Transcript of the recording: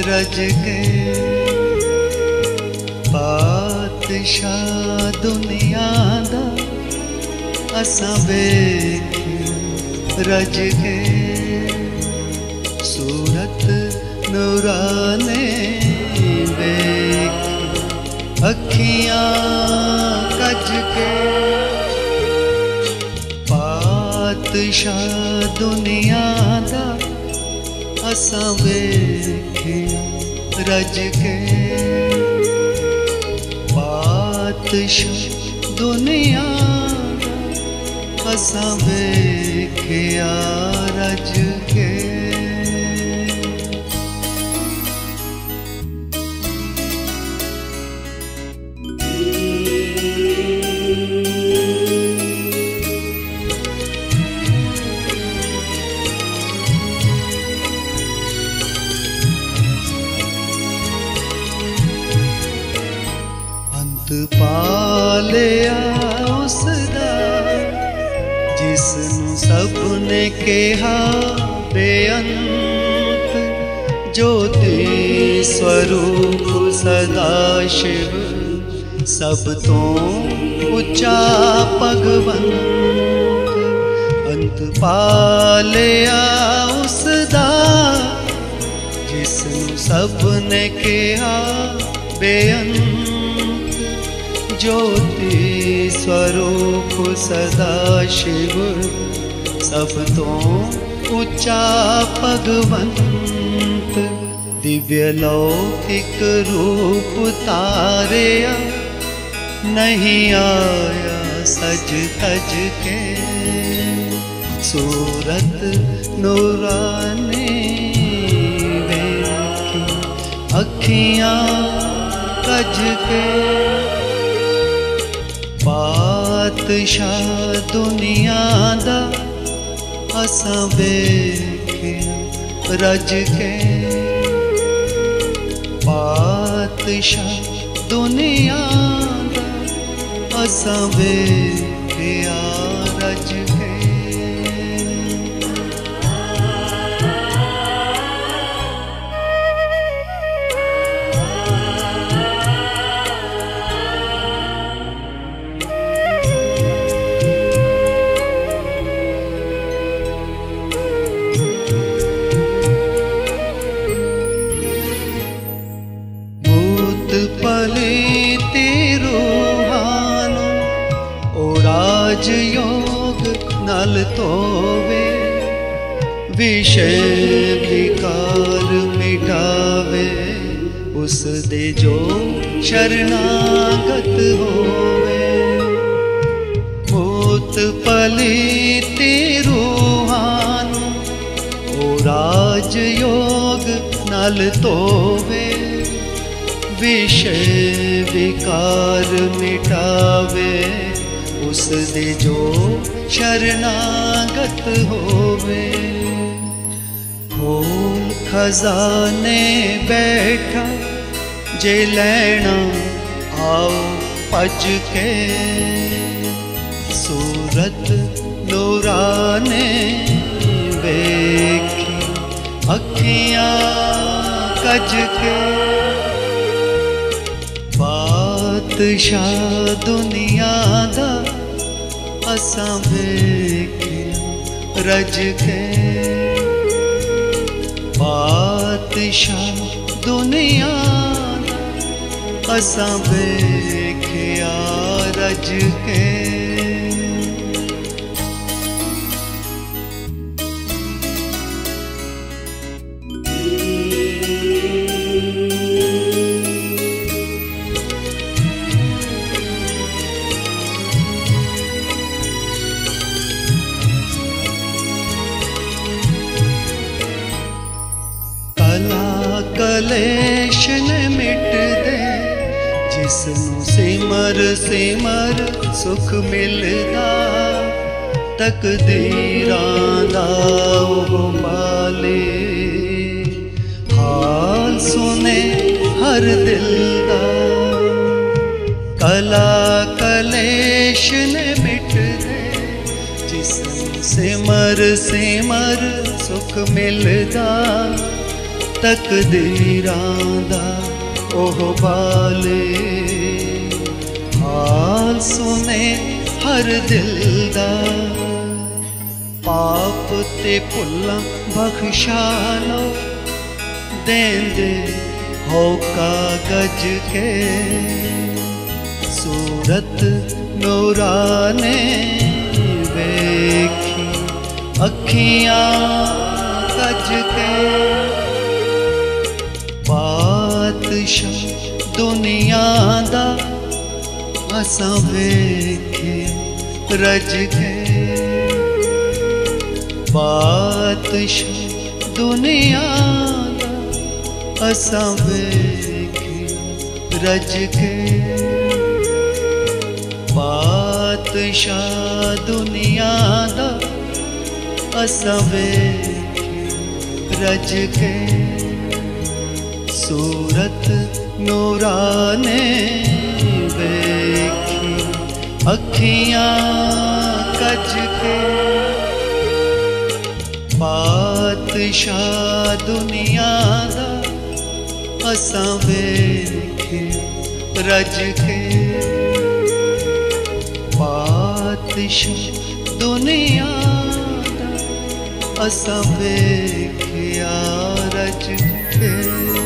रज के बादशाह दुनिया दा असां वेखी रज के सूरत नूराने वेखी अखियां कज के बादशाह दुनिया दा असां वेखी रज के बादशाह दुनिया असां वेखिया रज के पालिया उसदा जिसनू सबने कहा बेअंत ज्योति स्वरूप सदा शिव सब तो उच्चा भगवंत अंत पालिया उसदा जिसनू सबने कहा बेअंत ज्योति स्वरूप सदा शिव सब तो उच्चा भगवंत दिव्य लौकिक रूप तारिया नहीं आया सज तज के सूरत नूरानी वेखी अखियां कज के बादशाह दुनिया दा असां वेखी रज के बादशाह दुनिया दा असां वेखिया रज के योग नल तोवे विषय विकार मिटावे उस दे जो शरणागत होवे भूत पलीति रूहानु ओ राज योग नल तोवे विषय विकार मिटावे उस दे जो शरणागत होवे खोल खजाने बैठा जे लैना आओ भज के सूरत नूराने वेखी अखियां कज के बादशाह दुनिया दा असां वेखी रज के बादशाह दुनिया दा असां वेखिया रज के कलेश ने मिट दे जिसनू सिमर सिमर सुख मिलदा तकदीरां दा ओह मालिक हाल सुने हर दिल दा कला कलेश ने मिट दे जिसनू सिमर सिमर सुख मिलदा तकदीरां दा ओह बाले, हाल सुने हर दिल दा। पाप ते भुल्लां बख्शा लो, देंदे हो कागज के। सूरत नूराने वेखी अखियां कज के। बादशाह दुनिया दा असां वेखे रज के। बादशाह दुनिया दा असां वेखे रज के। बादशाह दुनिया दा असां वेखे रज के। सूरत नूराने वेखी अखियां कज के। बादशाह दुनिया दा असां वेखे रज के। बादशाह दुनिया दा असां वेखिया रज के।